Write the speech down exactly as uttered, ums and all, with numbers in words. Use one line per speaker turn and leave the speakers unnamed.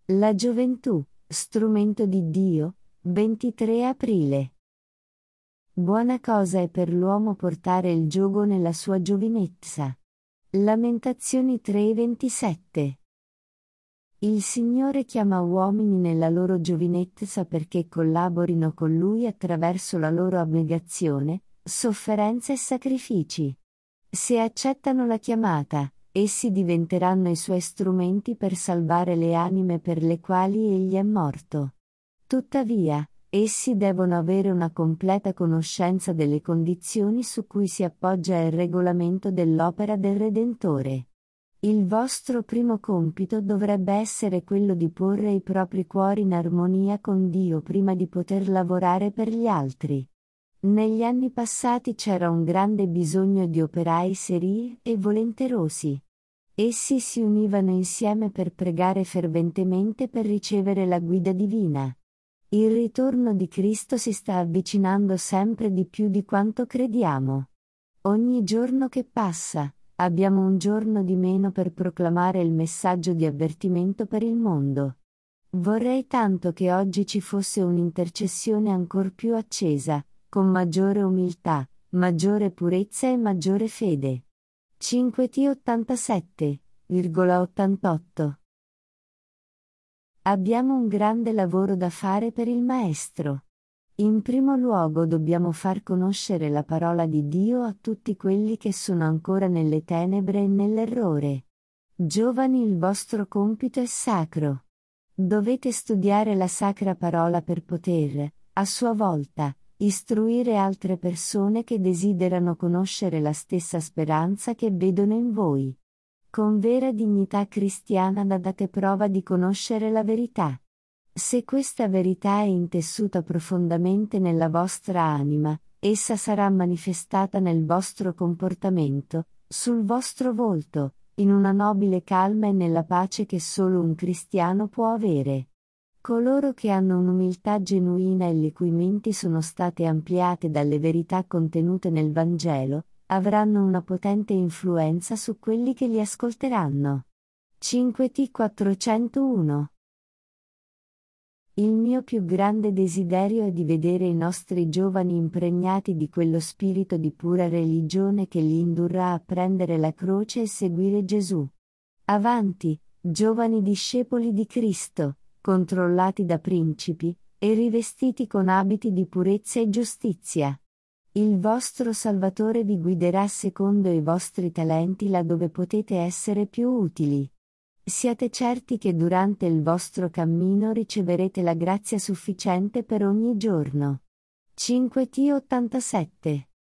La gioventù, strumento di Dio, ventitré aprile. Buona cosa è per l'uomo portare il giogo nella sua giovinezza. Lamentazioni tre ventisette. Il Signore chiama uomini nella loro giovinezza perché collaborino con Lui attraverso la loro abnegazione, sofferenza e sacrifici. Se accettano la chiamata, essi diventeranno i Suoi strumenti per salvare le anime per le quali Egli è morto. Tuttavia, essi devono avere una completa conoscenza delle condizioni su cui si appoggia il regolamento dell'opera del Redentore. Il vostro primo compito dovrebbe essere quello di porre i propri cuori in armonia con Dio prima di poter lavorare per gli altri. Negli anni passati c'era un grande bisogno di operai seri e volenterosi. Essi si univano insieme per pregare ferventemente per ricevere la guida divina. Il ritorno di Cristo si sta avvicinando sempre di più di quanto crediamo. Ogni giorno che passa, abbiamo un giorno di meno per proclamare il messaggio di avvertimento per il mondo. Vorrei tanto che oggi ci fosse un'intercessione ancor più accesa, con maggiore umiltà, maggiore purezza e maggiore fede. cinque T ottantasette virgola ottantotto. Abbiamo un grande lavoro da fare per il Maestro. In primo luogo dobbiamo far conoscere la parola di Dio a tutti quelli che sono ancora nelle tenebre e nell'errore. Giovani, il vostro compito è sacro. Dovete studiare la sacra parola per poter, a sua volta, istruire altre persone che desiderano conoscere la stessa speranza che vedono in voi. Con vera dignità cristiana date prova di conoscere la verità. Se questa verità è intessuta profondamente nella vostra anima, essa sarà manifestata nel vostro comportamento, sul vostro volto, in una nobile calma e nella pace che solo un cristiano può avere. Coloro che hanno un'umiltà genuina e le cui menti sono state ampliate dalle verità contenute nel Vangelo, avranno una potente influenza su quelli che li ascolteranno. cinque T quattrocentouno. Il mio più grande desiderio è di vedere i nostri giovani impregnati di quello spirito di pura religione che li indurrà a prendere la croce e seguire Gesù. Avanti, giovani discepoli di Cristo, controllati da principi, e rivestiti con abiti di purezza e giustizia. Il vostro Salvatore vi guiderà secondo i vostri talenti laddove potete essere più utili. Siate certi che durante il vostro cammino riceverete la grazia sufficiente per ogni giorno. cinque T ottantasette.